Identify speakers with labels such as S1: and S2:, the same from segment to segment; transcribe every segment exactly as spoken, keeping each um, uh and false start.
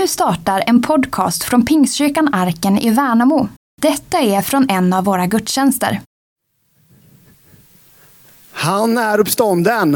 S1: Nu startar en podcast från Pingstkyrkan Arken i Värnamo. Detta är från en av våra gudstjänster.
S2: Han är uppstånden.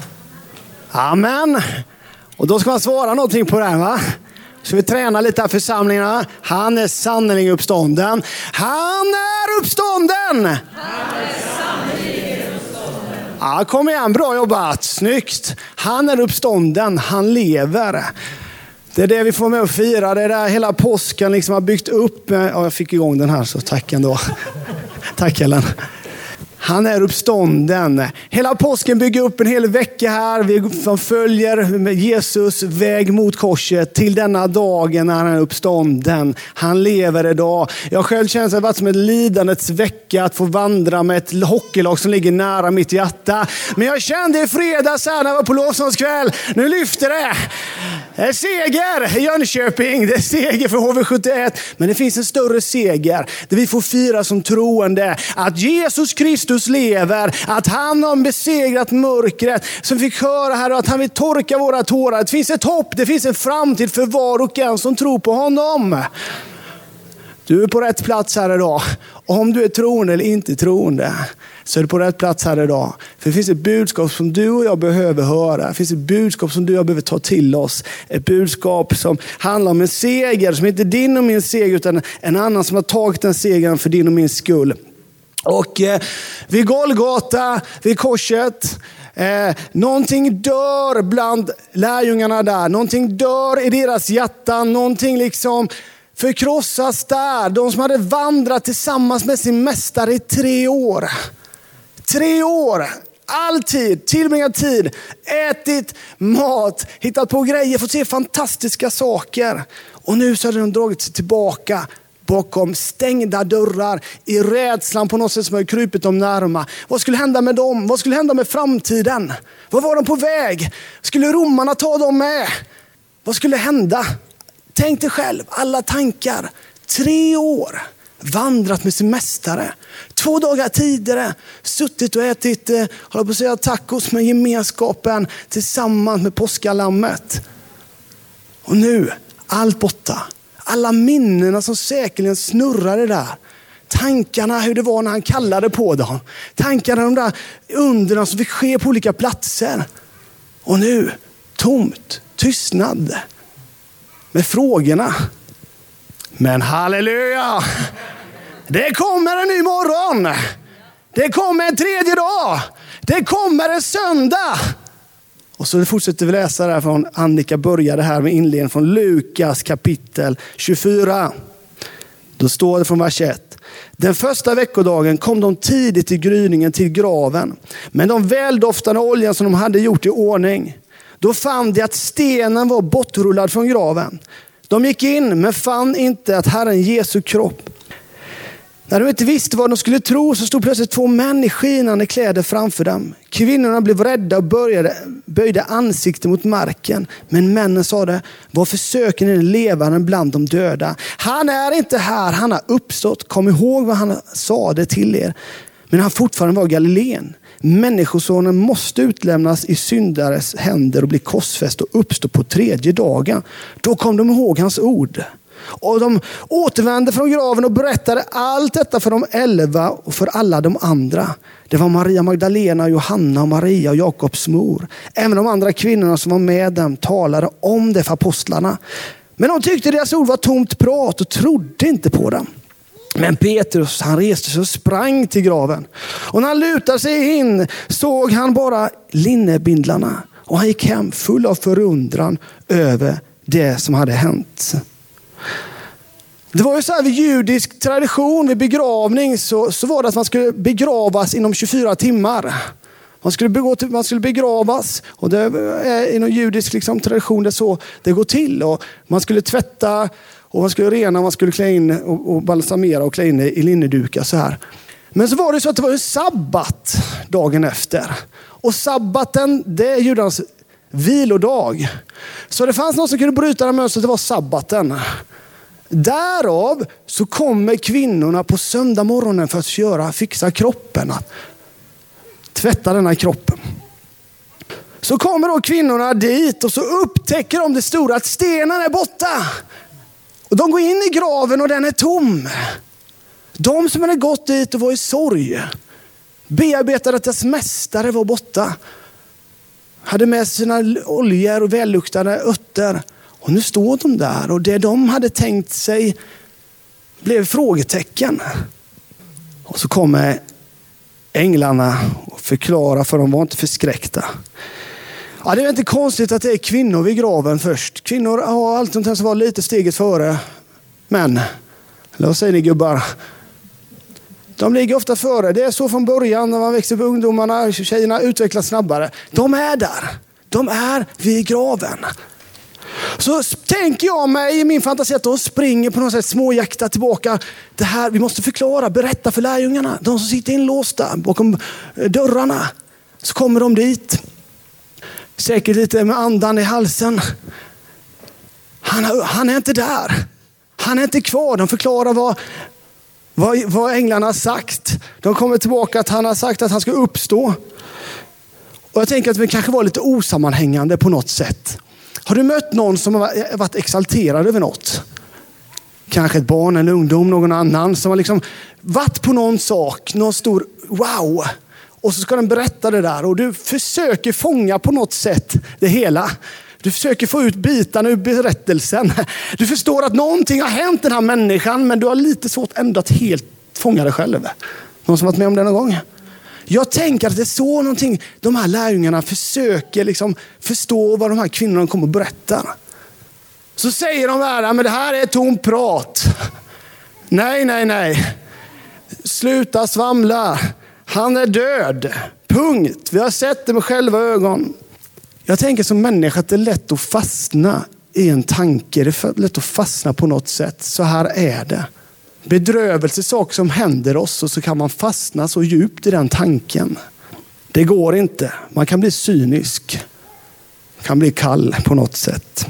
S2: Amen. Och då ska man svara någonting på det här, va? Så vi tränar lite här församlingarna. Han är sannolikt uppstånden. Han är uppstånden.
S3: Han är sannolikt uppstånden.
S2: Ja, kom igen, bra jobbat. Snyggt. Han är uppstånden. Han lever. Det är det vi får med att fira. Det är där hela påsken liksom har byggt upp. Ja, jag fick igång den här, så tack ändå. Tack Ellen. Han är uppstånden. Hela påsken bygger upp en hel vecka här. Vi följer Jesus väg mot korset till denna dagen när han är uppstånden. Han lever idag. Jag själv känner det har varit som en lidandets vecka att få vandra med ett hockeylag som ligger nära mitt hjärta. Men jag kände i fredags här när jag var på lovsångskväll. Nu lyfter det. Det är seger i Jönköping. Det är seger för H V sjuttioett. Men det finns en större seger. Där vi får fira som troende. Att Jesus Kristus lever, att han har besegrat mörkret, som vi fick höra här, och att han vill torka våra tårar. Det finns ett hopp, det finns en framtid för var och en som tror på honom. Du är på rätt plats här idag. Och om du är troende eller inte troende, så är du på rätt plats här idag. För det finns ett budskap som du och jag behöver höra. Det finns ett budskap som du och jag behöver ta till oss. Ett budskap som handlar om en seger, som inte är din och min seger, utan en annan som har tagit den segern för din och min skull. Och eh, vid Golgata, vid korset, eh, någonting dör bland lärjungarna där. Någonting dör i deras hjärtan. Någonting liksom förkrossas där. De som hade vandrat tillsammans med sin mästare i tre år. Tre år. Alltid, tillbringat tid, ätit mat, hittat på grejer, fått se fantastiska saker. Och nu så har de dragit sig tillbaka bakom stängda dörrar i rädslan på något sätt som har krypit dem närma. Vad skulle hända med dem? Vad skulle hända med framtiden? Vad var de på väg? Skulle romarna ta dem med? Vad skulle hända? Tänk dig själv, alla tankar. Tre år vandrat med sin mästare. Två dagar tidigare suttit och ätit, eh, håller på att säga, tacos med gemenskapen tillsammans med påskalammet. Och nu, allt borta. Alla minnena som säkerligen snurrade där. Tankarna hur det var när han kallade på dem. Tankarna de där undren som fick ske på olika platser. Och nu, tomt, tystnad. Med frågorna. Men halleluja! Det kommer en ny morgon. Det kommer en tredje dag. Det kommer en söndag. Och så fortsätter vi läsa där från Annika började här med inledningen från Lukas kapitel tjugofyra. Då står det från vers ett. Den första veckodagen kom de tidigt i gryningen till graven. Men de väldoftande oljan som de hade gjort i ordning. Då fann de att stenen var bortrullad från graven. De gick in men fann inte att Herren Jesu kropp. När de inte visste vad de skulle tro så stod plötsligt två män i skinande kläder framför dem. Kvinnorna blev rädda och började, böjde ansikten mot marken. Men männen sa det, varför söker ni den levande bland de döda? Han är inte här, han har uppstått. Kom ihåg vad han sa det till er. Men han fortfarande var Galileen. Människosonen måste utlämnas i syndares händer och bli korsfäst och uppstå på tredje dagen. Då kom de ihåg hans ord. Och de återvände från graven och berättade allt detta för de elva och för alla de andra. Det var Maria Magdalena, Johanna och Maria och Jakobs mor. Även de andra kvinnorna som var med dem talade om det för apostlarna. Men de tyckte deras ord var tomt prat och trodde inte på dem. Men Petrus, han reste sig och sprang till graven. Och när han lutade sig in såg han bara linnebindlarna. Och han gick hem full av förundran över det som hade hänt. Det var ju så här vid judisk tradition, vid begravning så, så var det att man skulle begravas inom tjugofyra timmar. Man skulle, begå till, man skulle begravas och det är inom judisk liksom, tradition det så det går till. Och man skulle tvätta och man skulle rena, man skulle klä in och, och balsamera och klä in i linnedukar så här. Men så var det så att det var en sabbat dagen efter. Och sabbaten, det är judarnas vilodag. Så det fanns någon som kunde bryta det mönstret, det var sabbaten. Därav så kommer kvinnorna på söndag morgonen för att köra, fixa kroppen. Tvätta den här kroppen. Så Så kommer då kvinnorna dit och så upptäcker de det stora att stenen är borta. Och de går in i graven och den är tom. De som hade gått dit och var i sorg bearbetade att deras mästare var borta. Hade med sina oljor och välluktande örter. Och nu står de där och det de hade tänkt sig blev frågetecken. Och så kommer änglarna och förklarar för de var inte förskräckta. Ja, det är inte konstigt att det är kvinnor vid graven först. Kvinnor har alltid att vara lite steget före män. Eller vad säger ni gubbar? De ligger ofta före. Det är så från början när man växer upp. Ungdomarna, tjejerna utvecklas snabbare. De är där. De är vid graven. Så tänker jag mig i min fantasi att de springer på något sätt småjakta tillbaka. Det här, vi måste förklara, berätta för lärjungarna. De som sitter inlåsta bakom dörrarna. Så kommer de dit. Säkert lite med andan i halsen. Han, han är inte där. Han är inte kvar. De förklarar vad, vad, vad änglarna har sagt. De kommer tillbaka att han har sagt att han ska uppstå. Och jag tänker att vi kanske var lite osammanhängande på något sätt. Har du mött någon som har varit exalterad över något? Kanske ett barn, en ungdom, någon annan som har liksom varit på någon sak, någon stor wow. Och så ska den berätta det där och du försöker fånga på något sätt det hela. Du försöker få ut bitarna ur berättelsen. Du förstår att någonting har hänt den här människan men du har lite svårt ändå att helt fånga det själv. Någon som varit med om det någon gång? Jag tänker att det är så någonting de här lärjungarna försöker liksom förstå vad de här kvinnorna kommer att berätta. Så säger de där, men det här är tomt prat. Nej, nej, nej. Sluta svamla. Han är död. Punkt. Vi har sett det med själva ögon. Jag tänker som människa att det är lätt att fastna i en tanke. Det är lätt att fastna på något sätt. Så här är det. Bedrövelse, saker som händer oss och så kan man fastna så djupt i den tanken. Det går inte. Man kan bli cynisk. Man kan bli kall på något sätt.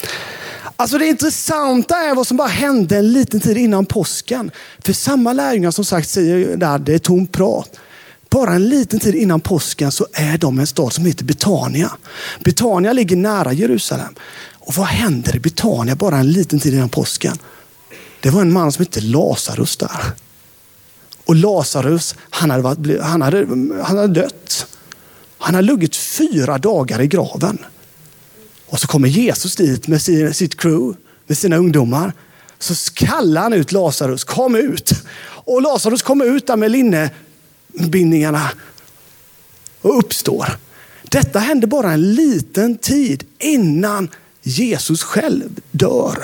S2: Alltså det intressanta är vad som bara hände en liten tid innan påsken. För samma lärjungar som sagt säger där det är tomt prat. Bara en liten tid innan påsken så är de en stad som heter Betania. Betania ligger nära Jerusalem. Och vad händer i Betania bara en liten tid innan påsken? Det var en man som hette Lazarus där. Och Lazarus, han hade, varit, han hade, han hade dött. Han hade luggit fyra dagar i graven. Och så kommer Jesus dit med sin, sitt crew, med sina ungdomar. Så kallar han ut Lazarus, kom ut. Och Lazarus kommer ut där med linnebindningarna och uppstår. Detta hände bara en liten tid innan Jesus själv dör.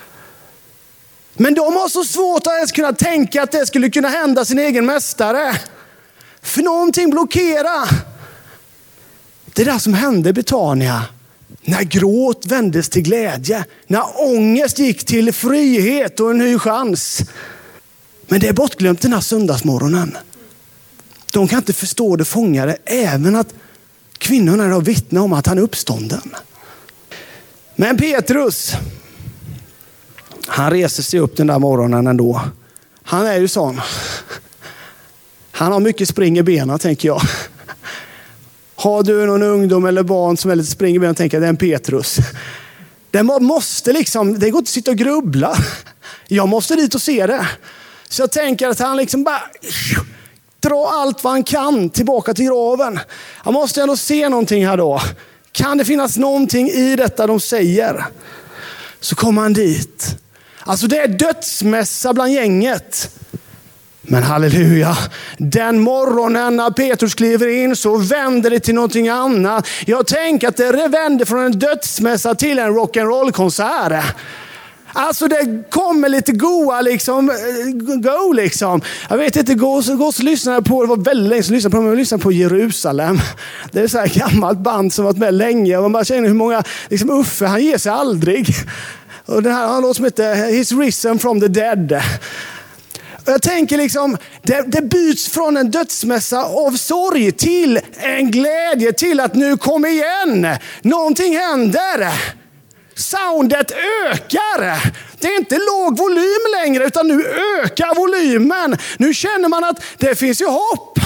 S2: Men de har så svårt att ens kunna tänka att det skulle kunna hända sin egen mästare. För någonting blockerar. Det där som hände i Betania. När gråt vändes till glädje. När ångest gick till frihet och en ny chans. Men det är bortglömt den här söndagsmorgonen. De kan inte förstå det fångade. Även att kvinnorna har vittnat om att han är uppstånden. Men Petrus... Han reser sig upp den där morgonen ändå. Han är ju sån. Han har mycket spring i benen, tänker jag. Har du någon ungdom eller barn som är lite spring i benen, tänker jag det är en Petrus. Det måste liksom, det går inte att sitta och grubbla. Jag måste dit och se det. Så jag tänker att han liksom bara drar allt vad han kan tillbaka till graven. Jag måste ändå se någonting här då. Kan det finnas någonting i detta de säger? Så kommer han dit. Alltså det är dödsmässa bland gänget. Men halleluja, den morgonen när Petrus kliver in så vänder det till någonting annat. Jag tänker att det vänder från en dödsmässa till en rock'n'roll-konsert. Alltså det kommer lite goa liksom, go liksom. Jag vet inte, gå så, gå så lyssnar jag på, det var väldigt länge så lyssnade på, jag lyssnade på Jerusalem. Det är så här gammalt band som varit med länge. Och man bara känner hur många, liksom Uffe, han ger sig aldrig. Och det här har något som heter He's risen from the dead. Och jag tänker liksom, det, det byts från en dödsmässa av sorg till en glädje till att nu kommer igen. Någonting händer. Soundet ökar. Det är inte låg volym längre utan nu ökar volymen. Nu känner man att det finns ju hopp.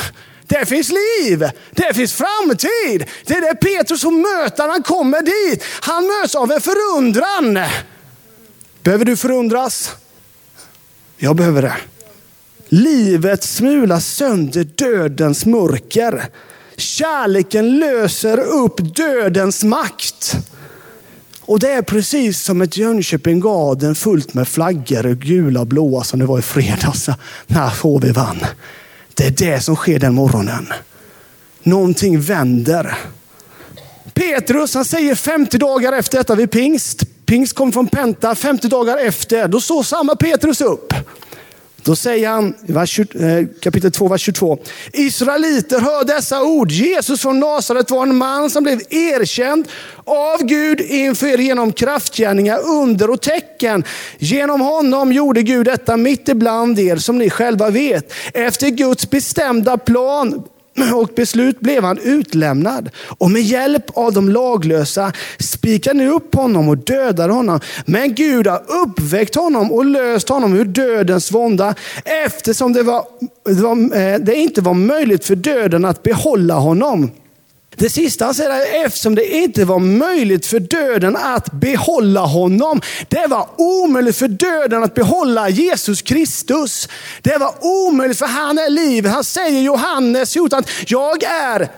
S2: Det finns liv. Det finns framtid. Det är det Petrus som möter när han kommer dit. Han möts av en förundran. Behöver du förundras? Jag behöver det. Livet smular sönder dödens mörker. Kärleken löser upp dödens makt. Och det är precis som ett Jönköping Garden fullt med flaggor och gula och blåa som det var i fredags när H V vann. Det är det som sker den morgonen. Någonting vänder. Petrus, han säger femtio dagar efter detta vid pingst. Pingst kom från Penta, femtio dagar efter. Då står samma Petrus upp. Då säger han i kapitel två, vers tjugotvå. Israeliter, hör dessa ord. Jesus från Nasaret var en man som blev erkänd av Gud inför er genom kraftgärningar, under och tecken. Genom honom gjorde Gud detta mitt ibland er, som ni själva vet. Efter Guds bestämda plan och beslut blev han utlämnad. Och med hjälp av de laglösa spikade ni upp honom och dödade honom. Men Gud har uppväckt honom och löst honom ur dödens vånda. Eftersom det, var, det, var, det inte var möjligt för döden att behålla honom. Det sista han säger är, eftersom det inte var möjligt för döden att behålla honom. Det var omöjligt för döden att behålla Jesus Kristus. Det var omöjligt, för han är liv. Han säger Johannes att jag är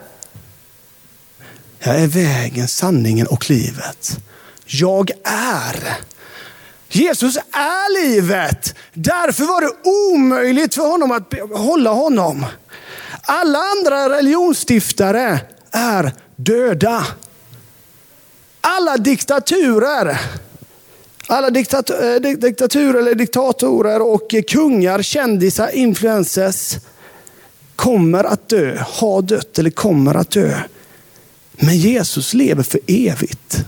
S2: jag är vägen, sanningen och livet. Jag är. Jesus är livet. Därför var det omöjligt för honom att behålla honom. Alla andra religionsstiftare är döda. Alla diktaturer, alla diktat- diktaturer eller diktatorer och kungar, kändisar, influencers kommer att dö, har dött eller kommer att dö. Men Jesus lever för evigt.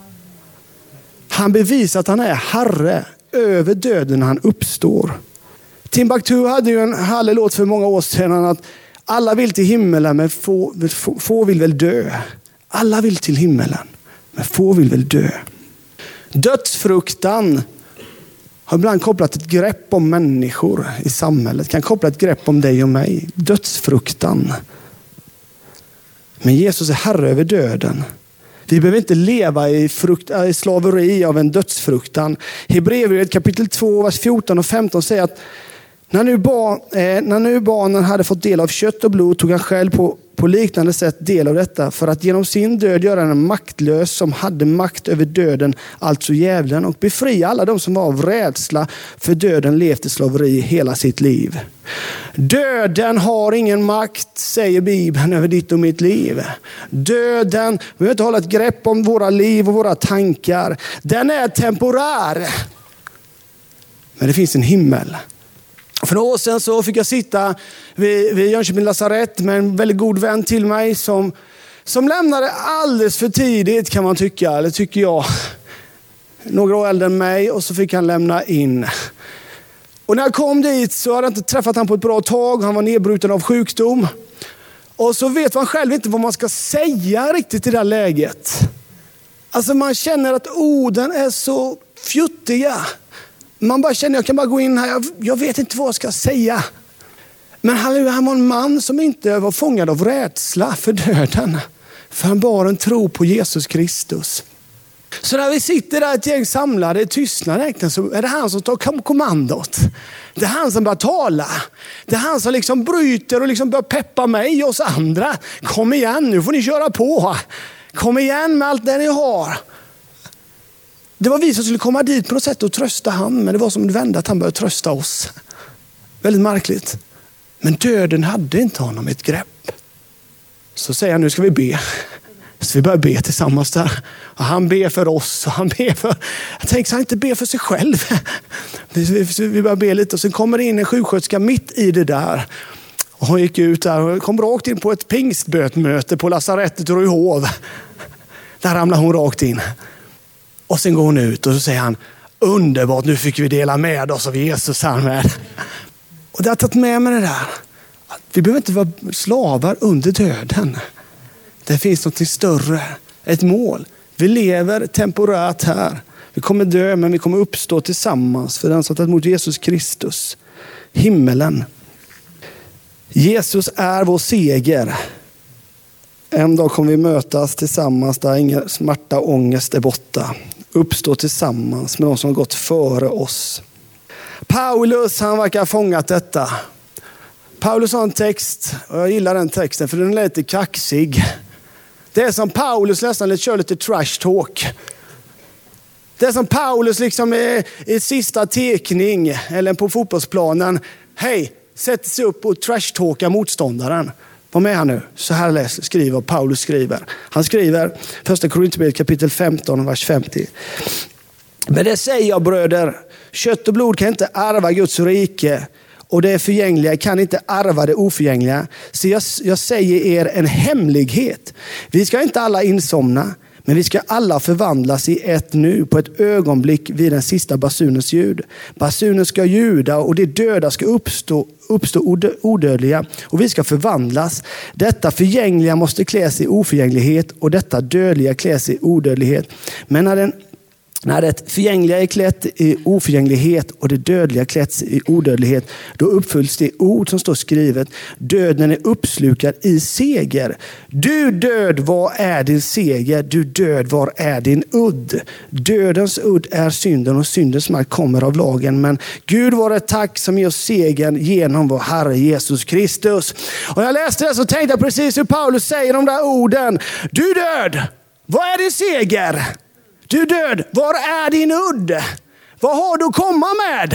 S2: Han bevisar att han är herre över döden när han uppstår. Timbuktu hade ju en härlig låt för många år sedan att alla vill till himmelen, men få, få, få vill väl dö. Alla vill till himmelen, men få vill väl dö. Dödsfruktan har ibland kopplat ett grepp om människor i samhället. Kan koppla ett grepp om dig och mig. Dödsfruktan. Men Jesus är herre över döden. Vi behöver inte leva i, frukt, i slaveri av en dödsfruktan. Hebreerbrevet kapitel två, vers fjorton och femton säger att När nu, barn, eh, när nu barnen hade fått del av kött och blod tog han själv på, på liknande sätt del av detta, för att genom sin död göra en maktlös som hade makt över döden, alltså djävulen, och befria alla de som var av rädsla för döden levt i slaveri hela sitt liv. Döden har ingen makt, säger Bibeln, över ditt och mitt liv. Döden, vi behöver inte hålla ett grepp om våra liv och våra tankar. Den är temporär. Men det finns en himmel. För några år sedan så fick jag sitta vid, vid Jönköping lasarett med en väldigt god vän till mig som, som lämnade alldeles för tidigt, kan man tycka, eller tycker jag. Några år äldre än mig, och så fick han lämna in. Och när jag kom dit så hade jag inte träffat han på ett bra tag. Han var nedbruten av sjukdom. Och så vet man själv inte vad man ska säga riktigt i det här läget. Alltså man känner att orden är så fjuttiga. Man bara känner, jag kan bara gå in här, jag, jag vet inte vad jag ska säga. Men han, han var en man som inte var fångad av rädsla för döden. För han bar en tro på Jesus Kristus. Så när vi sitter där ett gäng samlade i tystnad egentligen, så är det han som tar kommandot. Det är han som börjar tala. Det är han som liksom bryter och liksom börjar peppa mig och oss andra. Kom igen, nu får ni köra på. Kom igen med allt det ni har. Det var vi som skulle komma dit på något sätt och trösta han. Men det var som det vände att han började trösta oss. Väldigt märkligt. Men döden hade inte honom ett grepp. Så säger han, nu ska vi be. Så vi börjar be tillsammans där. Och han ber för oss och han ber för... Jag tänkte så han inte ber för sig själv. Vi börjar be lite och sen kommer det in en sjuksköterska mitt i det där. Och hon gick ut där och kom rakt in på ett pingstbötmöte på lasarettet i Röjhov. Där ramlade hon rakt in. Och sen går hon ut och så säger han, underbart, nu fick vi dela med oss av Jesus här med. Och det har tagit med mig det där. Vi behöver inte vara slavar under döden. Det finns något större, ett mål. Vi lever temporärt här. Vi kommer dö, men vi kommer uppstå tillsammans för den som tagit emot Jesus Kristus. Himmelen. Jesus är vår seger. En dag kommer vi mötas tillsammans där ingen smärta och ångest är borta. Uppstå tillsammans med de som har gått före oss. Paulus, han verkar ha fångat detta. Paulus har en text, och jag gillar den texten för den är lite kaxig. Det är som Paulus nästan kör lite trash talk. Det är som Paulus liksom i, i sista tekning eller på fotbollsplanen. Hej, sätter sig upp och trash talkar motståndaren. Vad med han nu? Så här läs, skriver Paulus skriver. Han skriver första Korinthierbrevet kapitel femton, vers femtio. Men det säger jag, bröder, kött och blod kan inte ärva Guds rike, och det förgängliga kan inte ärva det oförgängliga. Så jag, jag säger er en hemlighet. Vi ska inte alla insomna, men vi ska alla förvandlas i ett nu, på ett ögonblick vid den sista basunens ljud. Basunen ska ljuda och de döda ska uppstå, uppstå odödliga, och vi ska förvandlas. Detta förgängliga måste kläs i oförgänglighet, och detta dödliga kläs i odödlighet. Men när den När det förgängliga är klätt i oförgänglighet och det dödliga klätts i odödlighet, då uppfylls det ord som står skrivet: döden är uppslukad i seger. Du död, var är din seger? Du död, var är din udd? Dödens udd är synden, och syndens makt kommer av lagen. Men Gud var ett tack som ger oss segern genom vår Herre Jesus Kristus. Och jag läste det så tänkte jag precis hur Paulus säger de där orden. Du död, vad är din seger? Du död, var är din udd? Vad har du att komma med?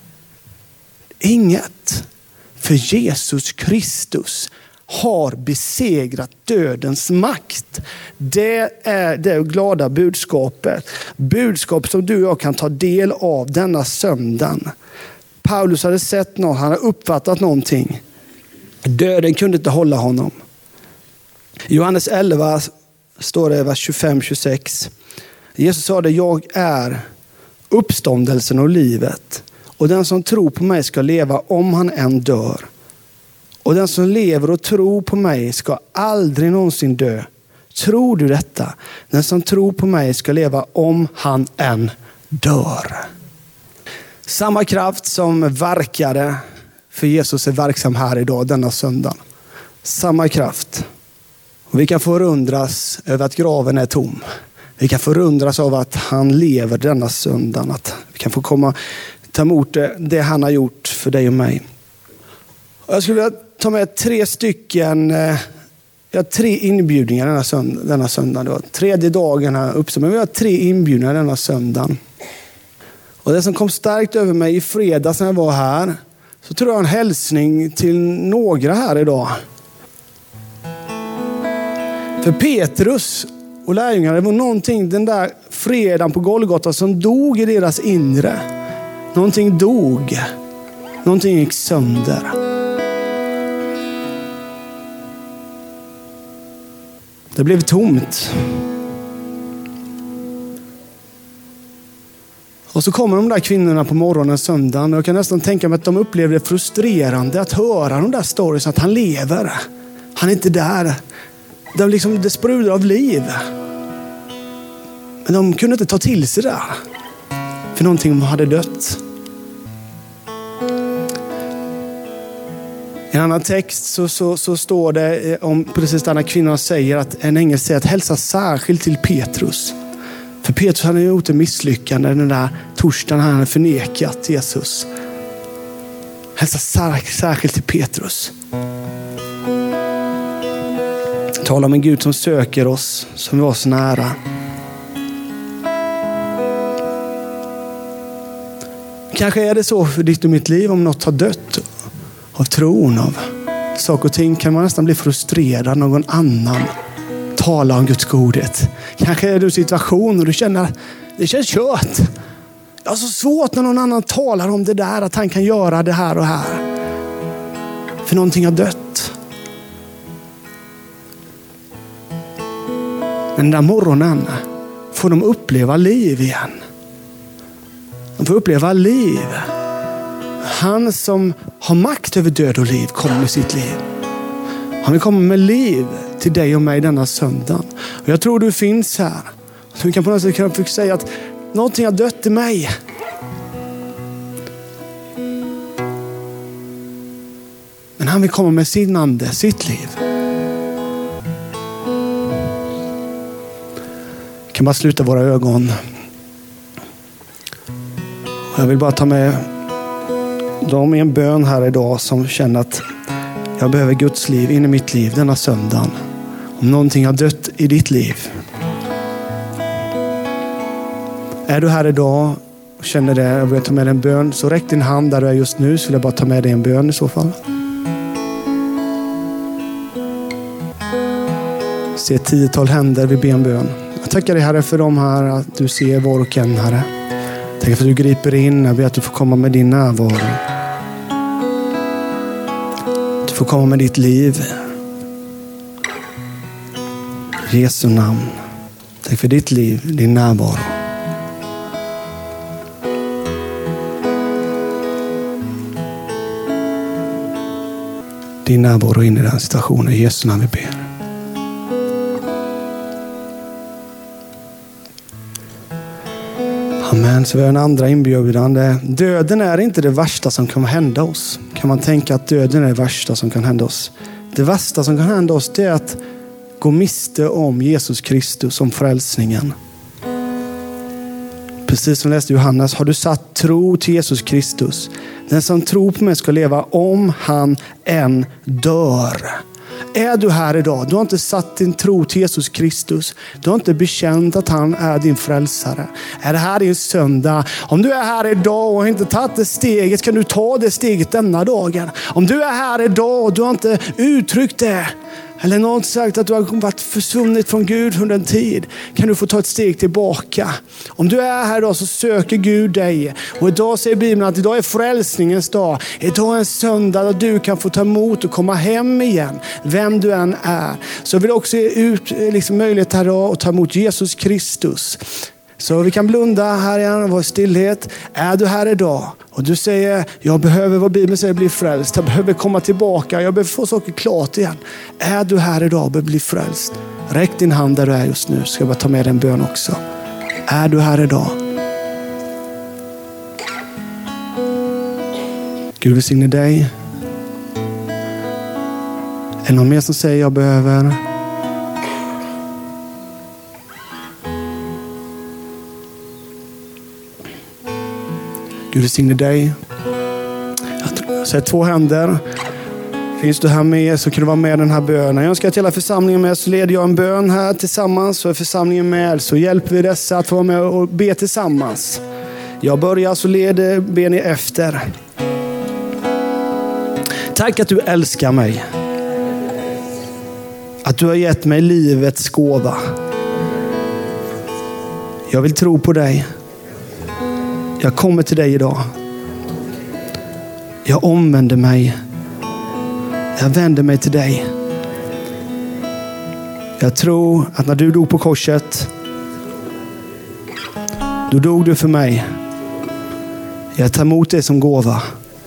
S2: Inget. För Jesus Kristus har besegrat dödens makt. Det är det glada budskapet. Budskap som du och jag kan ta del av denna söndagen. Paulus hade sett något, han hade uppfattat någonting. Döden kunde inte hålla honom. I Johannes elva står det vers tjugofem tjugosex. Jesus sa det: jag är uppståndelsen och livet. Och den som tror på mig ska leva om han än dör. Och den som lever och tror på mig ska aldrig någonsin dö. Tror du detta? Den som tror på mig ska leva om han än dör. Samma kraft som verkade för Jesus är verksam här idag, denna söndag. Samma kraft. Och vi kan förundras över att graven är tom. Vi kan förundras av att han lever denna söndagen. Att vi kan få komma ta emot det, det han har gjort för dig och mig. Och jag skulle vilja ta med tre stycken, jag har tre inbjudningar denna söndag. Denna söndag. Det var tredje dagen här uppe, men vi har tre inbjudningar denna söndagen. Och det som kom starkt över mig i fredags när jag var här, så tror jag en hälsning till några här idag. För Petrus och lärjungarna, det var någonting den där fredagen på Golgata som dog i deras inre. Någonting dog. Någonting gick sönder. Det blev tomt. Och så kommer de där kvinnorna på morgonen söndagen, och jag kan nästan tänka mig att de upplevde det frustrerande att höra de där stories att han lever. Han är inte där. De liksom, det sprudlar av liv. Men de kunde inte ta till sig det. För någonting hade dött. I en annan text så, så, så står det om precis denna kvinnan säger att en ängel säger att hälsa särskilt till Petrus. För Petrus hade gjort en misslyckande den där torsdagen han hade förnekat Jesus. Hälsa särskilt till Petrus. Tala om en Gud som söker oss, som var så nära. Kanske är det så för ditt och mitt liv, om något har dött av tron, av saker och ting, kan man nästan bli frustrerad. Någon annan talar om Guds godhet. Kanske är du i en situation och du känner det känns kört. Det är så svårt när någon annan talar om det där, att han kan göra det här och här. För någonting har dött. Men den där morgonen får de uppleva liv igen. De får uppleva liv. Han som har makt över död och liv kommer med sitt liv. Han vill komma med liv till dig och mig denna söndag. Och jag tror du finns här. Så vi kan på något sätt kunna säga att någonting har dött i mig. Men Men han vill komma med sin ande, sitt liv. Vi kan bara sluta våra ögon. Jag vill bara ta med dem i en bön här idag som känner att jag behöver Guds liv in i mitt liv denna söndagen. Om någonting har dött i ditt liv. Är du här idag och känner det, jag vill ta med en bön, så räck din hand där du är just nu, så vill jag bara ta med dig en bön i så fall. Se ett tiotal händer, vi ber en bön. Jag tackar dig Herre för de här, att du ser var och en Herre. Tack för att du griper in, jag ber att du får komma med din närvaro. Du får komma med ditt liv. I Jesu namn. Tack för ditt liv, din närvaro. Din närvaro in i den situationen. I Jesu namn vi ber. Amen. Så vi har en andra inbjudande. Döden är inte det värsta som kan hända oss. Kan man tänka att döden är det värsta som kan hända oss? Det värsta som kan hända oss, det är att gå miste om Jesus Kristus, om frälsningen. Precis som läste Johannes, har du satt tro till Jesus Kristus. Den som tror på mig ska leva om han än dör. Är du här idag, du har inte satt din tro till Jesus Kristus. Du har inte bekänt att han är din frälsare. Är det här din söndag? Om du är här idag och inte tagit det steget, kan du ta det steget denna dagen. Om du är här idag och du har inte uttryckt det, eller någon sagt att du har varit försvunnit från Gud under en tid, kan du få ta ett steg tillbaka. Om du är här idag så söker Gud dig. Och idag säger Bibeln att idag är frälsningens dag. Idag är en söndag där du kan få ta emot och komma hem igen. Vem du än är. Så jag vill också ge ut liksom möjlighet här idag att ta emot Jesus Kristus. Så vi kan blunda här igen och vara i stillhet. Är du här idag och du säger, jag behöver, vad Bibeln säger, bli frälst. Jag behöver komma tillbaka. Jag behöver få saker klart igen. Är du här idag och behöver bli frälst? Räck din hand där du är just nu. Ska jag bara ta med en bön också. Är du här idag? Gud välsigne dig. Är det någon mer som säger, jag behöver... Gud välsigne dig. Jag ser två händer. Finns du här med så kan du vara med i den här bönen. Jag önskar att hela församlingen med, så leder jag en bön här tillsammans. Så är församlingen med, så hjälper vi dessa att få vara med och be tillsammans. Jag börjar, så leder ber ni efter. Tack att du älskar mig. Att du har gett mig livets gåva. Jag vill tro på dig. Jag kommer till dig idag. Jag omvänder mig. Jag vänder mig till dig. Jag tror att när du dog på korset, då dog du för mig. Jag tar emot det som gåva.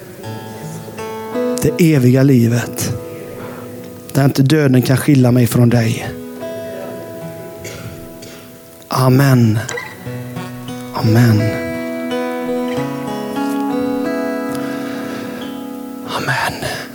S2: Det eviga livet. Där inte döden kan skilja mig från dig. Amen. Amen. Amen.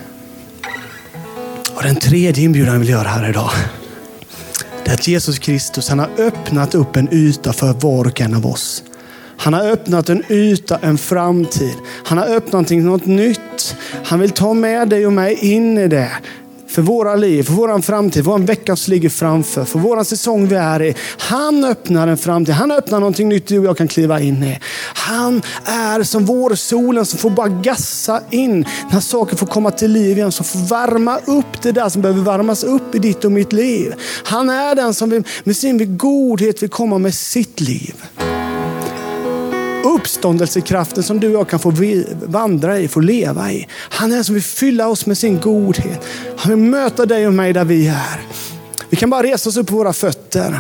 S2: Och den tredje inbjudan vill göra här idag. Det är att Jesus Kristus, han har öppnat upp en yta för var och en av oss. Han har öppnat en yta, en framtid. Han har öppnat något nytt. Han vill ta med dig och mig in i det. För våra liv, för våran framtid, våran vecka som ligger framför, för våran säsong vi är i. Han öppnar en framtid. Han öppnar någonting nytt du och jag kan kliva in i. Han är som vår solen som får bara gassa in. När saker får komma till liv igen, som får värma upp det där som behöver värmas upp i ditt och mitt liv. Han är den som vill, med sin godhet vill komma med sitt liv. Uppståndelsekraften som du och jag kan få vandra i, få leva i. Han är den som vill fylla oss med sin godhet. Han vill möta dig och mig där vi är. Vi kan bara resa oss upp på våra fötter.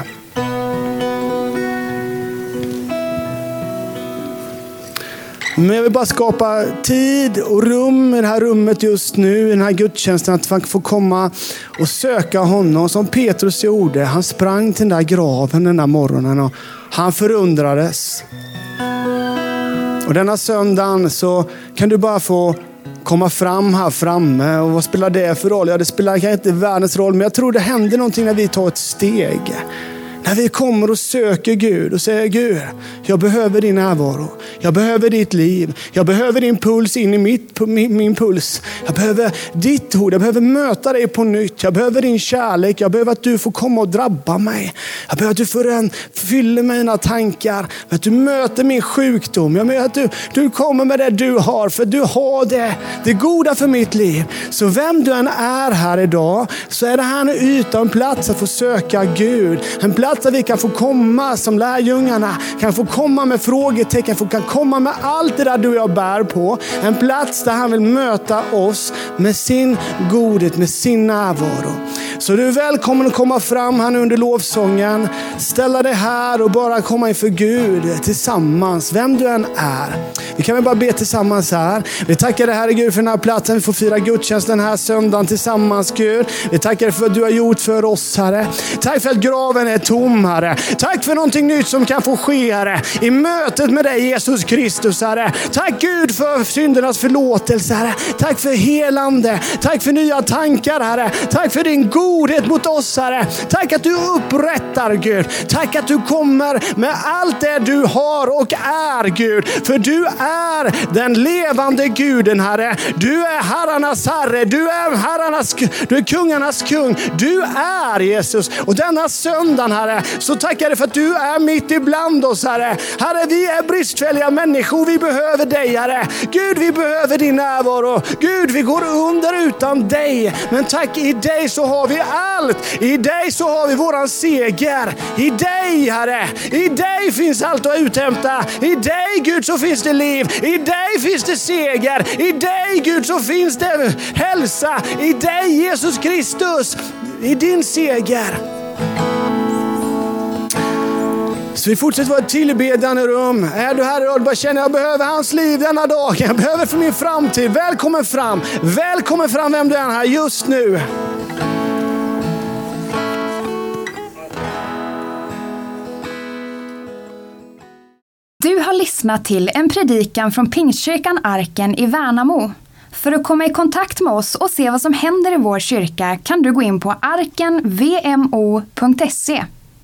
S2: Men jag vill bara skapa tid och rum i det här rummet just nu, i den här gudstjänsten, att man får komma och söka honom som Petrus gjorde. Han sprang till den där graven den där morgonen och han förundrades. Och denna söndagen så kan du bara få komma fram här framme. Och vad spelar det för roll? Ja, det spelar kanske inte världens roll, men jag tror det händer någonting när vi tar ett steg. När vi kommer och söker Gud och säger Gud, jag behöver din närvaro. Jag behöver ditt liv. Jag behöver din puls in i mitt, min, min puls. Jag behöver ditt ord. Jag behöver möta dig på nytt. Jag behöver din kärlek. Jag behöver att du får komma och drabba mig. Jag behöver att du får en, fyller mina tankar. Att du möter min sjukdom. Jag menar att du, du kommer med det du har. För du har det, det goda för mitt liv. Så vem du än är här idag, så är det här en yta, en plats att få söka Gud. En plats där vi kan få komma som lärjungarna, kan få komma med frågetecken, kan komma med allt det där du och jag bär på. En plats där han vill möta oss med sin godhet, med sin närvaro. Så du är välkommen att komma fram här under lovsången. Ställa dig här och bara komma inför Gud tillsammans, vem du än är. Vi kan väl bara be tillsammans här. Vi tackar dig, Herre Gud, för den här platsen. Vi får fira gudstjänst den här söndagen tillsammans, Gud. Vi tackar dig för vad du har gjort för oss, Herre. Tack för att graven är tom, Herre. Tack för någonting nytt som kan få ske, Herre, i mötet med dig, Jesus Kristus, Herre. Tack Gud för syndernas förlåtelse, Herre. Tack för helande. Tack för nya tankar, Herre. Tack för din godhet mot oss, Herre. Tack att du upprättar, Gud. Tack att du kommer med allt det du har och är, Gud. För du är den levande Guden, Herre. Du är herrarnas Herre. Du är herrarnas, du är kungarnas kung. Du är Jesus. Och denna söndagen, Herre, så tackar jag för att du är mitt ibland oss, Herre. Herre, vi är bristfälliga människor. Vi behöver dig, Herre. Gud, vi behöver din närvaro. Gud, vi går under utan dig. Men tack, i dig så har vi allt. I dig så har vi våran seger. I dig, Herre. I dig finns allt att uthämta. I dig, Gud, så finns det liv. I dig finns det seger. I dig, Gud, så finns det hälsa. I dig, Jesus Kristus. I din seger. Så vi fortsätter vara ett tillbedjande rum. Är du här och bara känner jag behöver hans liv denna dag. Jag behöver för min framtid. Välkommen fram. Välkommen fram vem du är här just nu.
S1: Du har lyssnat till en predikan från Pingstkyrkan Arken i Värnamo. För att komma i kontakt med oss och se vad som händer i vår kyrka kan du gå in på arken v m o punkt se.